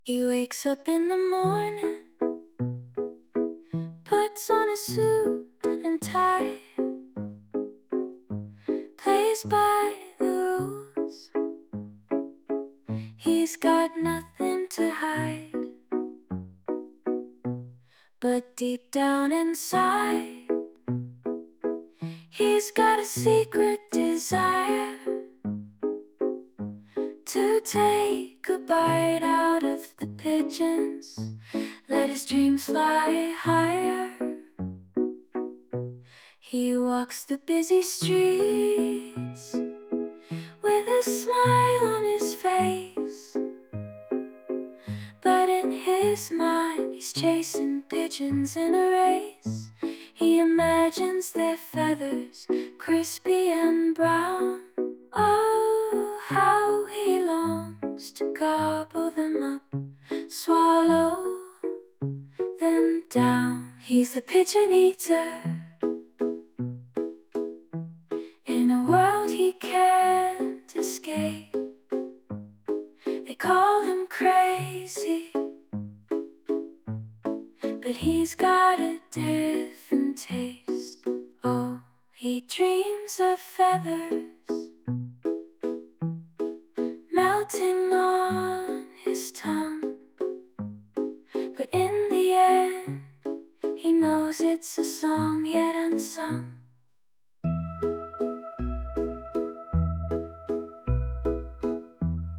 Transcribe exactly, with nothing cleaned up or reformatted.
He wakes up in the morning, puts on a suit and tie, plays by the rules. He's got nothing to hide, but deep down inside, he's got a secret desire to take a bite out of the pigeons, let his dreams fly higher. He walks the busy streets with a smile on his face, but in his mind he's chasing pigeons in a race. He imagines their feathers crispy and brown. Oh, how he longs to gobble them up, swallow them down. He's a pigeon eater in a world he can't escape. They call him crazy, but he's got a different taste. Oh, he dreams of feathers melting on his tongue, but in the end, he knows it's a